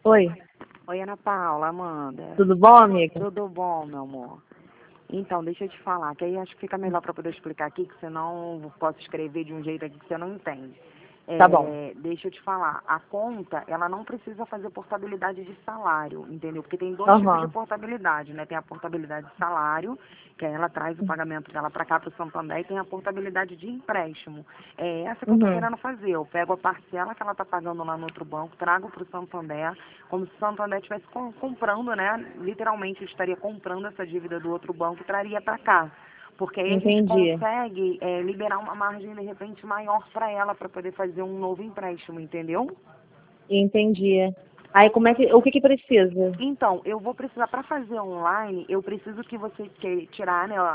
Oi, Oi, Ana Paula, Amanda. tudo bom, amiga? Tudo bom, meu amor? Então, deixa eu te falar, que aí acho que fica melhor para poder explicar aqui, que senão eu posso escrever de um jeito aqui que você não entende. Tá bom. Deixa eu te falar, a conta, ela não precisa fazer portabilidade de salário, entendeu? Porque tem dois tipos de Aham. portabilidade, né? Tem a portabilidade de salário, que aí ela traz o pagamento dela para cá, para o Santander, e tem a portabilidade de empréstimo. É essa que eu tô Uhum. querendo fazer. Eu pego a parcela que ela tá pagando lá no outro banco, trago para o Santander, como se o Santander estivesse comprando, né? Literalmente, eu estaria comprando essa dívida do outro banco e traria para cá. Porque aí a gente Entendi. consegue liberar uma margem, de repente, maior para ela, para poder fazer um novo empréstimo, entendeu? Entendi. Aí como é que, o que que precisa? Então, eu vou precisar, para fazer online, eu preciso que você tirar, né,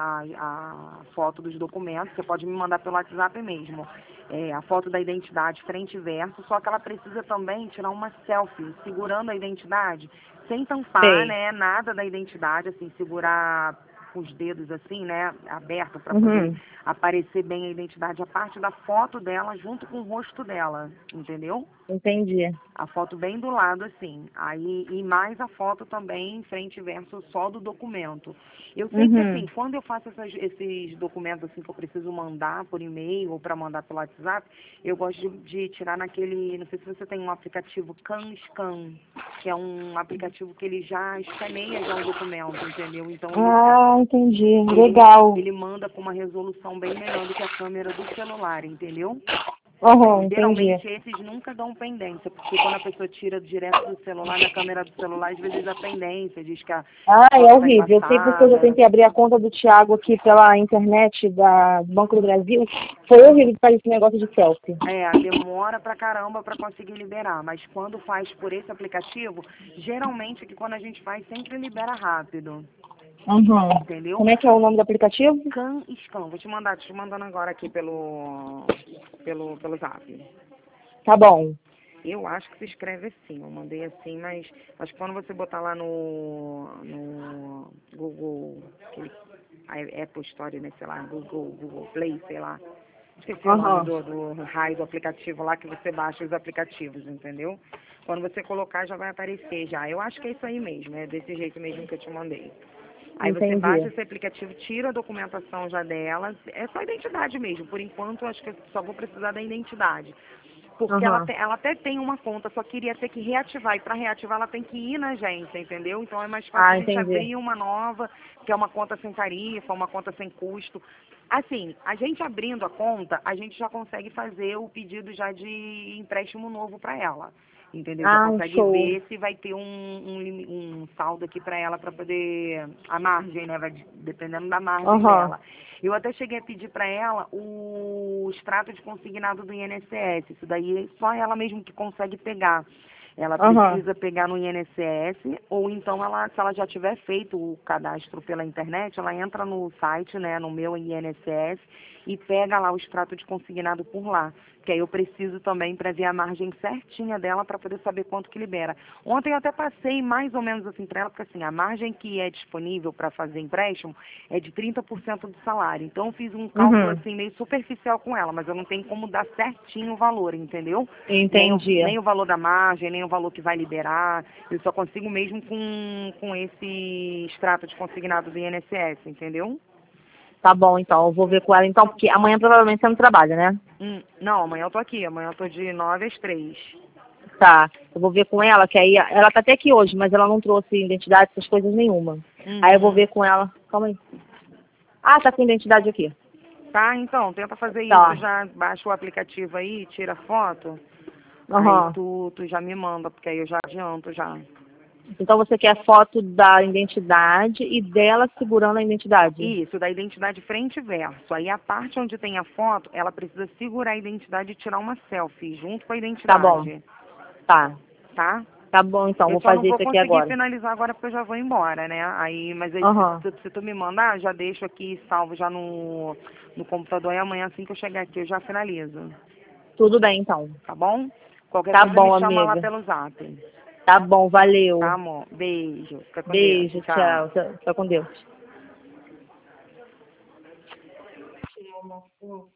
a foto dos documentos, você pode me mandar pelo WhatsApp mesmo, a foto da identidade frente e verso, só que ela precisa também tirar uma selfie, segurando a identidade, sem tampar, Sei. né, nada da identidade, assim, segurar com os dedos assim, né, aberto para poder Uhum. aparecer bem a identidade, a parte da foto dela junto com o rosto dela, entendeu? Entendi. A foto bem do lado, assim. Aí, e mais a foto também em frente e verso só do documento. Eu sei que, assim, Uhum. quando eu faço esses documentos, assim, que eu preciso mandar por e-mail ou para mandar pelo WhatsApp, eu gosto de tirar naquele, não sei se você tem um aplicativo CanScan, que é um aplicativo que ele já escaneia já o documento, entendeu? Então, Ah, entendi. ele, Legal. ele manda com uma resolução bem melhor do que a câmera do celular, entendeu? Aham, entendi. Geralmente esses nunca dão pendência, porque quando a pessoa tira direto do celular, na câmera do celular, às vezes a pendência diz que a Ah, é foto está horrível. Eu sei porque eu já embaçada. tentei abrir a conta do Thiago aqui pela internet do Banco do Brasil. Foi horrível fazer esse negócio de selfie. Demora pra caramba para conseguir liberar, mas quando faz por esse aplicativo, geralmente que quando a gente faz sempre libera rápido, Uhum. entendeu? Como é que é o nome do aplicativo? CanScan, vou te mandando agora aqui pelo Zap. Tá bom. Eu acho que se escreve assim, eu mandei assim, mas acho que quando você botar lá no Google, aquele, a Apple Store, né, sei lá, Google Play, sei lá. Esqueci o nome Aham. do raio do aplicativo lá que você baixa os aplicativos, entendeu? Quando você colocar já vai aparecer já. Eu acho que é isso aí mesmo, é desse jeito mesmo que eu te mandei. Aí você baixa Entendi. esse aplicativo, tira a documentação já dela, é só identidade mesmo. Por enquanto, eu acho que eu só vou precisar da identidade. Porque Aham. ela até tem uma conta, só queria ter que reativar. E para reativar, ela tem que ir na agência, entendeu? Então é mais fácil Ah, a gente entendi. abrir uma nova, que é uma conta sem tarifa, uma conta sem custo. Assim, a gente abrindo a conta, a gente já consegue fazer o pedido já de empréstimo novo para ela. Entendeu? Já Ah, consegue show. ver se vai ter um saldo aqui para ela para poder. A margem, né? Vai dependendo da margem Aham. dela. Eu até cheguei a pedir para ela o extrato de consignado do INSS. Isso daí só ela mesmo que consegue pegar. Ela Aham. precisa pegar no INSS, ou então ela, se ela já tiver feito o cadastro pela internet, ela entra no site, né, no meu INSS, e pega lá o extrato de consignado por lá. Que aí eu preciso também para ver a margem certinha dela para poder saber quanto que libera. Ontem eu até passei mais ou menos assim para ela, porque assim, a margem que é disponível para fazer empréstimo é de 30% do salário. Então eu fiz um cálculo Uhum. assim meio superficial com ela, mas eu não tenho como dar certinho o valor, entendeu? Entendi. Nem o valor da margem, nem o valor que vai liberar. Eu só consigo mesmo com esse extrato de consignado do INSS, entendeu? Tá bom, então. Eu vou ver com ela então, porque amanhã provavelmente você não trabalha, né? Não, amanhã eu tô aqui. Amanhã eu tô de 9 às 3. Tá. Eu vou ver com ela, que aí ela tá até aqui hoje, mas ela não trouxe identidade, essas coisas nenhuma. Aí eu vou Uhum. ver com ela. Calma aí. Ah, tá com identidade aqui. Tá, então, tenta fazer isso, Tá. já baixa o aplicativo aí, tira a foto, aí Aham. tu já me manda, porque aí eu já adianto já. Então você quer foto da identidade e dela segurando a identidade. Isso, da identidade frente e verso. Aí a parte onde tem a foto, ela precisa segurar a identidade e tirar uma selfie junto com a Tá bom. identidade, Tá. tá? Tá bom, então. Eu Vou só não fazer vou isso aqui conseguir agora. finalizar agora porque eu já vou embora, né? Aí, mas aí Aham. se tu me mandar, já deixo aqui salvo já no computador e amanhã assim que eu chegar aqui eu já finalizo, Tudo bem, então. tá bom? Qualquer Tá coisa me bom, chama lá amiga. pelo zap. Tá bom, Tá, valeu. amor? Beijo. Fica com Deus. Beijo, Tchau. tchau. Fica com Deus.